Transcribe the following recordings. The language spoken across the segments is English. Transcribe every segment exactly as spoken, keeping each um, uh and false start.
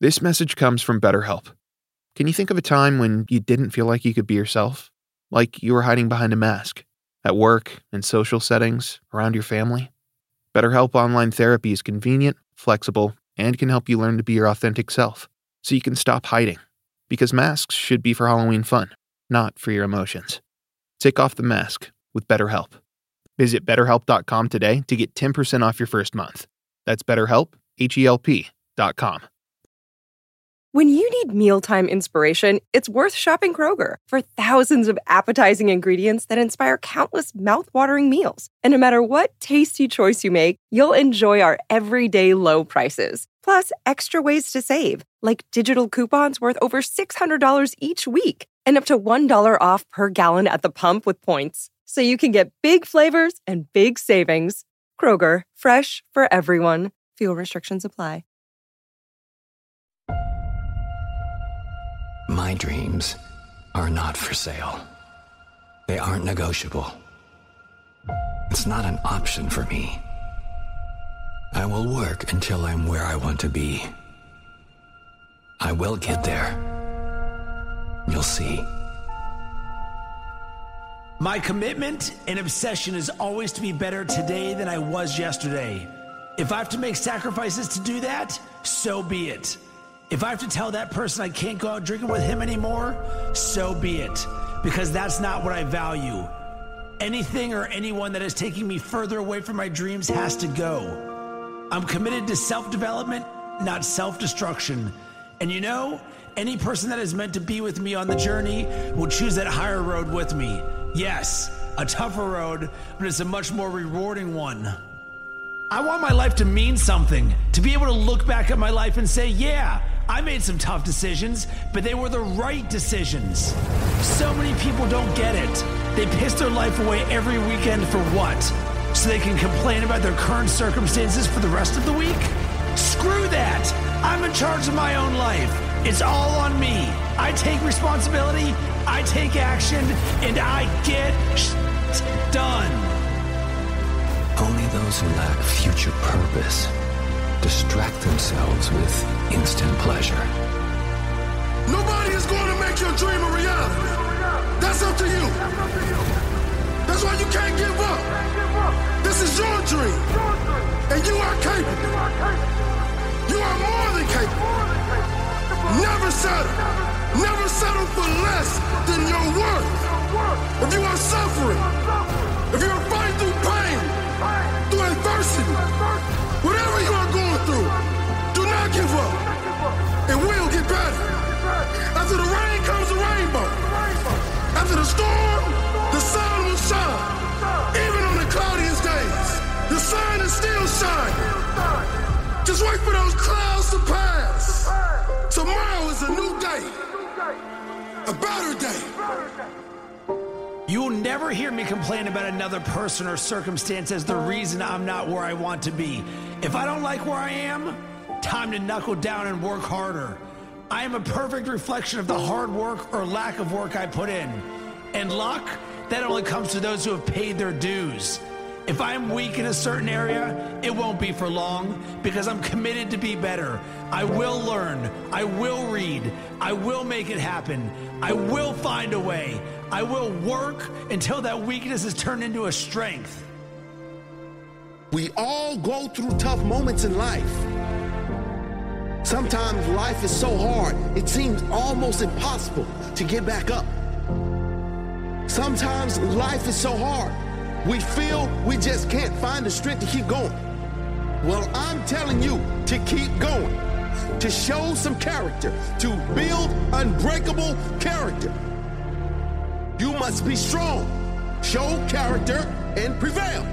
This message comes from BetterHelp. Can you think of a time when you didn't feel like you could be yourself? Like you were hiding behind a mask? At work, in social settings, around your family? BetterHelp Online Therapy is convenient, flexible, and can help you learn to be your authentic self, so you can stop hiding. Because masks should be for Halloween fun, not for your emotions. Take off the mask with BetterHelp. Visit better help dot com today to get ten percent off your first month. That's BetterHelp, H E L P dot com. When you need mealtime inspiration, it's worth shopping Kroger for thousands of appetizing ingredients that inspire countless mouth-watering meals. And no matter what tasty choice you make, you'll enjoy our everyday low prices. Plus, extra ways to save, like digital coupons worth over six hundred dollars each week and up to one dollar off per gallon at the pump with points. So you can get big flavors and big savings. Kroger, fresh for everyone. Fuel restrictions apply. My dreams are not for sale. They aren't negotiable. It's not an option for me. I will work until I'm where I want to be. I will get there. You'll see. My commitment and obsession is always to be better today than I was yesterday. If I have to make sacrifices to do that, so be it. If I have to tell that person I can't go out drinking with him anymore, so be it. Because that's not what I value. Anything or anyone that is taking me further away from my dreams has to go. I'm committed to self-development, not self-destruction. And you know, any person that is meant to be with me on the journey will choose that higher road with me. Yes, a tougher road, but it's a much more rewarding one. I want my life to mean something, to be able to look back at my life and say, yeah, I made some tough decisions, but they were the right decisions. So many people don't get it. They piss their life away every weekend for what? So they can complain about their current circumstances for the rest of the week? Screw that! I'm in charge of my own life. It's all on me. I take responsibility, I take action, and I get sh- done. Only those who lack future purpose distract themselves with instant pleasure. Nobody is going to make your dream a reality. That's up to you. That's why you can't give up. This is your dream. And you are capable. You are more than capable. Never settle. Never settle for less than your worth. If you are suffering, if you're fighting through pain, through adversity, whatever you are going through, do not give up. It will get better. After the rain comes the rainbow. After the storm, the sun will shine. Even on the cloudiest days, the sun is still shining. Just wait for those clouds to pass. Tomorrow is a new day. A better day. You will never hear me complain about another person or circumstance as the reason I'm not where I want to be. If I don't like where I am, time to knuckle down and work harder. I am a perfect reflection of the hard work or lack of work I put in. And luck, that only comes to those who have paid their dues. If I am weak in a certain area, it won't be for long because I'm committed to be better. I will learn. I will read. I will make it happen. I will find a way. I will work until that weakness is turned into a strength. We all go through tough moments in life. Sometimes life is so hard, it seems almost impossible to get back up. Sometimes life is so hard, we feel we just can't find the strength to keep going. Well, I'm telling you to keep going, to show some character, to build unbreakable character. You must be strong, show character, and prevail.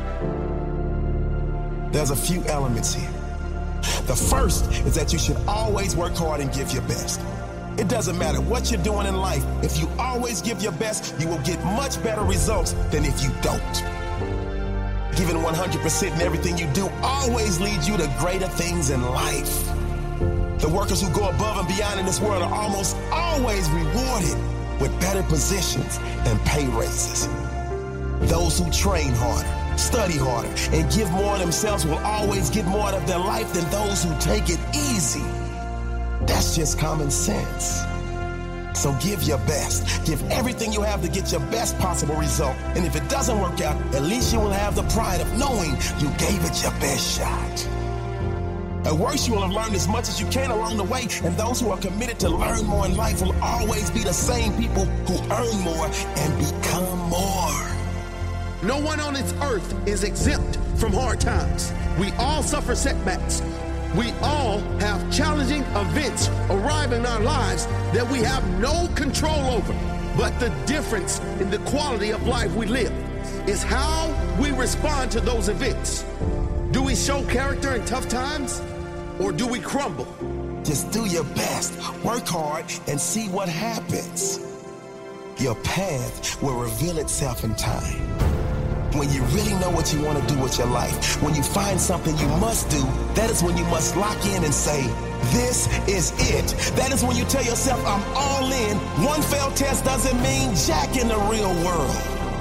There's a few elements here. The first is that you should always work hard and give your best. It doesn't matter what you're doing in life. If you always give your best, you will get much better results than if you don't. Giving one hundred percent in everything you do always leads you to greater things in life. The workers who go above and beyond in this world are almost always rewarded with better positions and pay raises. Those who train harder, study harder, and give more of themselves will always get more out of their life than those who take it easy. That's just common sense. So give your best. Give everything you have to get your best possible result. And if it doesn't work out, at least you will have the pride of knowing you gave it your best shot. At worst, you will have learned as much as you can along the way, and those who are committed to learn more in life will always be the same people who earn more and become more. No one on this earth is exempt from hard times. We all suffer setbacks. We all have challenging events arrive in our lives that we have no control over. But the difference in the quality of life we live is how we respond to those events. Do we show character in tough times, or do we crumble? Just do your best, work hard, and see what happens. Your path will reveal itself in time. When you really know what you want to do with your life, when you find something you must do, that is when you must lock in and say, this is it. That is when you tell yourself, I'm all in. One failed test doesn't mean jack in the real world.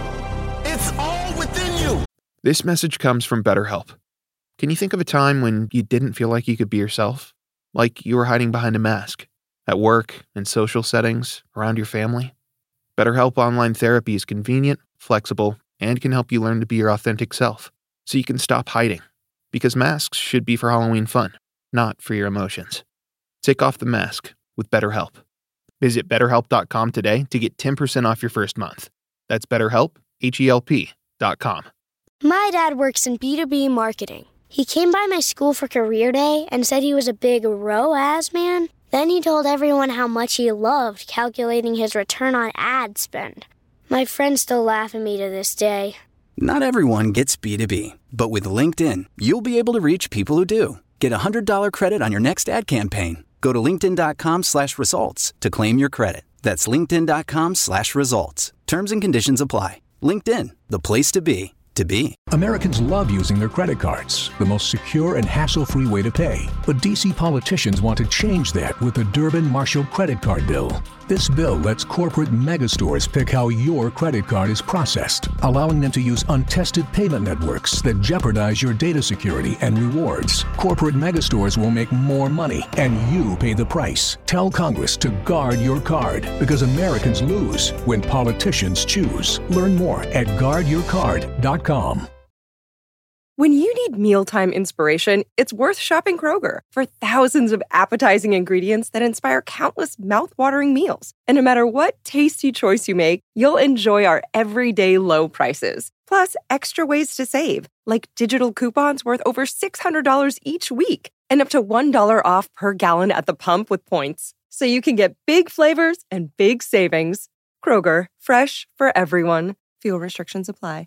It's all within you. This message comes from BetterHelp. Can you think of a time when you didn't feel like you could be yourself? Like you were hiding behind a mask? At work, in social settings, around your family? BetterHelp Online Therapy is convenient, flexible, and can help you learn to be your authentic self, so you can stop hiding. Because masks should be for Halloween fun, not for your emotions. Take off the mask with BetterHelp. Visit better help dot com today to get ten percent off your first month. That's BetterHelp, H E L P dot com. My dad works in B two B marketing. He came by my school for career day and said he was a big R O A S man. Then he told everyone how much he loved calculating his return on ad spend. My friends still laugh at me to this day. Not everyone gets B two B, but with LinkedIn, you'll be able to reach people who do. Get a one hundred dollars credit on your next ad campaign. Go to linkedin.com slash results to claim your credit. That's linkedin.com slash results. Terms and conditions apply. LinkedIn, the place to be, to be. Americans love using their credit cards, the most secure and hassle-free way to pay. But D C politicians want to change that with the Durbin-Marshall credit card bill. This bill lets corporate megastores pick how your credit card is processed, allowing them to use untested payment networks that jeopardize your data security and rewards. Corporate megastores will make more money, and you pay the price. Tell Congress to guard your card, because Americans lose when politicians choose. Learn more at guard your card dot com. When you need mealtime inspiration, it's worth shopping Kroger for thousands of appetizing ingredients that inspire countless mouth-watering meals. And no matter what tasty choice you make, you'll enjoy our everyday low prices. Plus, extra ways to save, like digital coupons worth over six hundred dollars each week and up to one dollar off per gallon at the pump with points. So you can get big flavors and big savings. Kroger, fresh for everyone. Fuel restrictions apply.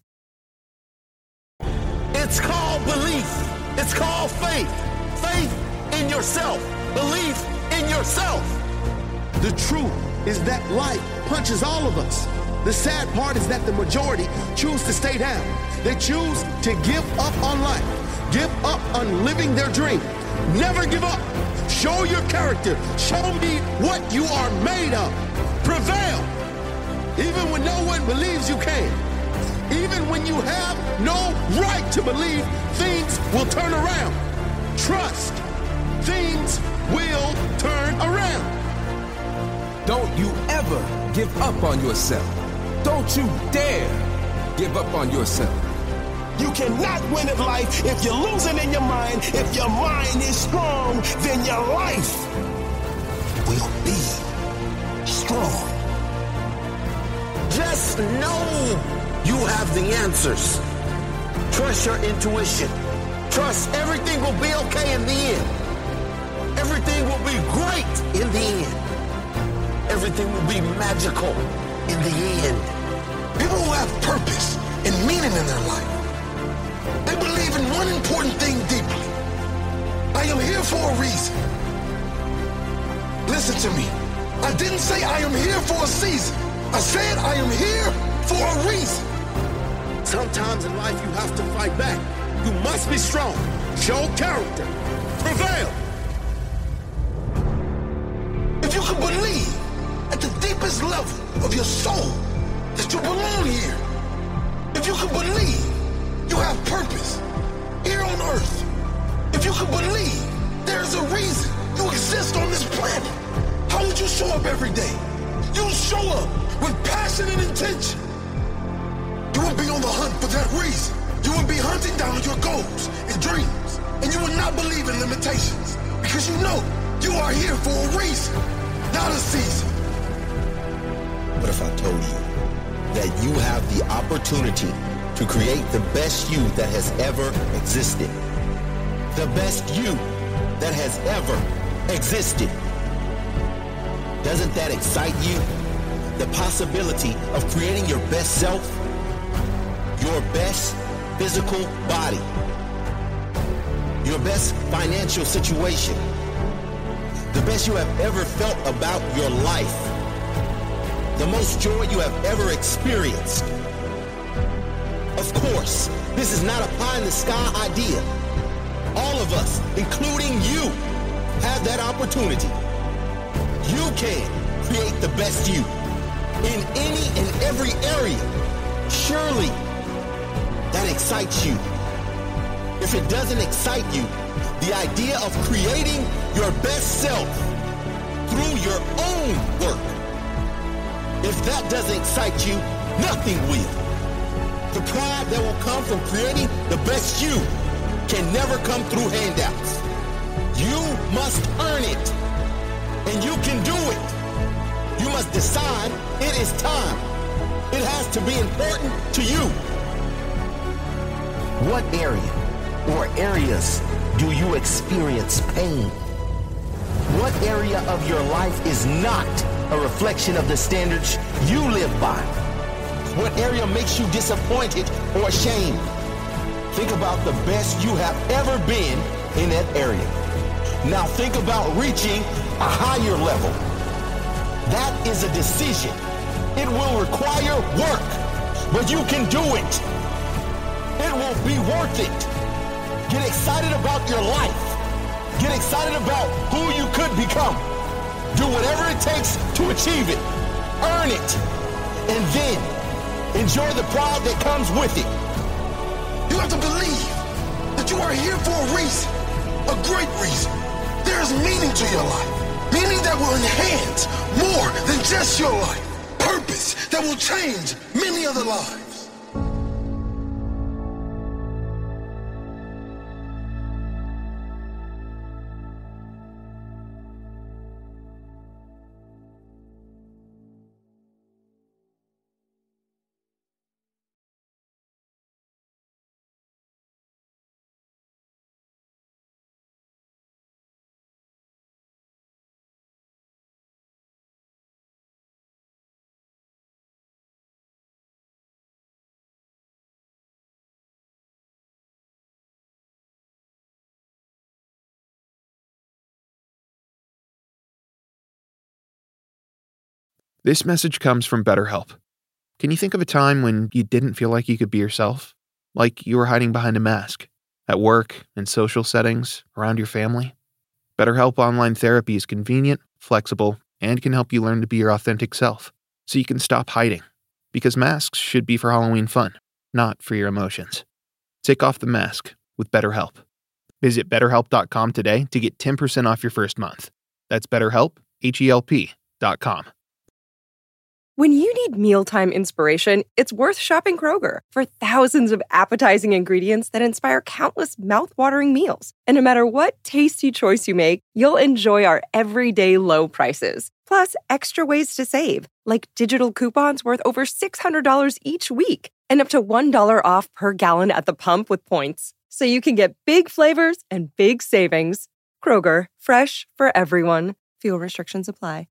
It's called belief. It's called faith. Faith in yourself. Belief in yourself. The truth is that life punches all of us. The sad part is that the majority choose to stay down. They choose to give up on life. Give up on living their dream. Never give up. Show your character. Show me what you are made of. Prevail. Even when no one believes you can. Even when you have no right to believe, things will turn around. Trust. Things will turn around. Don't you ever give up on yourself. Don't you dare give up on yourself. You cannot win at life if you're losing in your mind. If your mind is strong, then your life will be strong. Just know you have the answers. Trust your intuition. Trust everything will be okay in the end. Everything will be great in the end. Everything will be magical in the end. People who have purpose and meaning in their life, they believe in one important thing deeply. I am here for a reason. Listen to me. I didn't say I am here for a season. I said I am here for a reason. Sometimes in life you have to fight back. You must be strong. Show character. Prevail. If you can believe at the deepest level of your soul that you belong here, if you can believe you have purpose here on earth, if you can believe there's a reason you exist on this planet, show up every day. You show up with passion and intention. You will be on the hunt for that reason. You will be hunting down your goals and dreams. And you will not believe in limitations. Because you know you are here for a reason, not a season. What if I told you that you have the opportunity to create the best you that has ever existed? The best you that has ever existed. Doesn't that excite you? The possibility of creating your best self, your best physical body, your best financial situation, the best you have ever felt about your life, the most joy you have ever experienced. Of course, this is not a pie-in-the-sky idea. All of us, including you, have that opportunity. You can create the best you in any and every area. Surely that excites you. If it doesn't excite you, the idea of creating your best self through your own work, if that doesn't excite you, nothing will. The pride that will come from creating the best you can never come through handouts. You must earn it, and you can do it. You must decide it is time. It has to be important to you. What area or areas do you experience pain? What area of your life is not a reflection of the standards you live by? What area makes you disappointed or ashamed? Think about the best you have ever been in that area. Now think about reaching a higher level. That is a decision. It will require work, but you can do it. It will be worth it. Get excited about your life. Get excited about who you could become. Do whatever it takes to achieve it. Earn it. And then enjoy the pride that comes with it. You have to believe that you are here for a reason, a great reason. There is meaning to your life, meaning that will enhance more than just your life, purpose that will change many other lives. This message comes from BetterHelp. Can you think of a time when you didn't feel like you could be yourself? Like you were hiding behind a mask? At work, in social settings, around your family? BetterHelp Online Therapy is convenient, flexible, and can help you learn to be your authentic self, so you can stop hiding. Because masks should be for Halloween fun, not for your emotions. Take off the mask with BetterHelp. Visit better help dot com today to get ten percent off your first month. That's BetterHelp, H E L P dot com. When you need mealtime inspiration, it's worth shopping Kroger for thousands of appetizing ingredients that inspire countless mouth-watering meals. And no matter what tasty choice you make, you'll enjoy our everyday low prices. Plus, extra ways to save, like digital coupons worth over six hundred dollars each week and up to one dollar off per gallon at the pump with points. So you can get big flavors and big savings. Kroger, fresh for everyone. Fuel restrictions apply.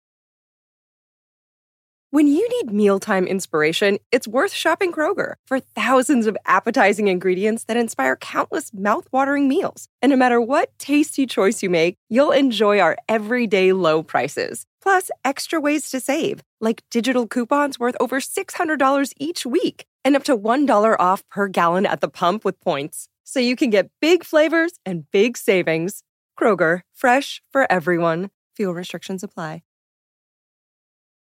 When you need mealtime inspiration, it's worth shopping Kroger for thousands of appetizing ingredients that inspire countless mouth-watering meals. And no matter what tasty choice you make, you'll enjoy our everyday low prices. Plus, extra ways to save, like digital coupons worth over six hundred dollars each week and up to one dollar off per gallon at the pump with points. So you can get big flavors and big savings. Kroger, fresh for everyone. Fuel restrictions apply.